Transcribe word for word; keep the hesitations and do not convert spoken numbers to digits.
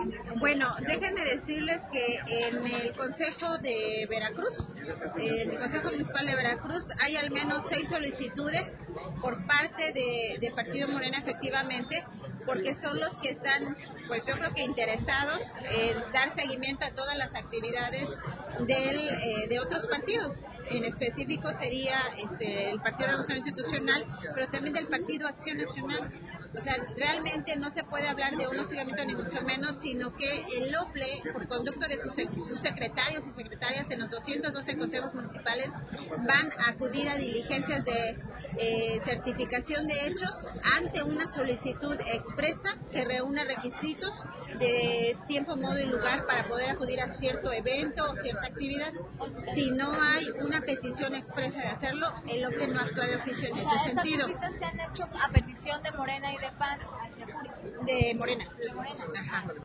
Bueno, déjenme decirles que en el Consejo de Veracruz, eh, en el Consejo Municipal de Veracruz, hay al menos seis solicitudes por parte de, de Partido Morena, efectivamente, porque son los que están, pues yo creo que interesados en dar seguimiento a todas las actividades del, eh, de otros partidos. En específico sería este, el Partido de Revolución Institucional, pero también del Partido Acción Nacional. O sea, realmente no se puede hablar de un hostigamiento ni mucho menos, sino que el O P L E, por conducto de sus, sus secretarios y secretarias en los doscientos doce consejos municipales, van a acudir a diligencias de eh, certificación de hechos ante una solicitud expresa que reúne requisitos de tiempo, modo y lugar para poder acudir a cierto evento o cierta actividad. Si no hay una petición expresa de hacerlo, el O P L E no actúa de oficio en ese sentido. Estas visitas se han hecho a petición de Morena y de P A N hacia Curi. De Morena. De Morena. Ajá.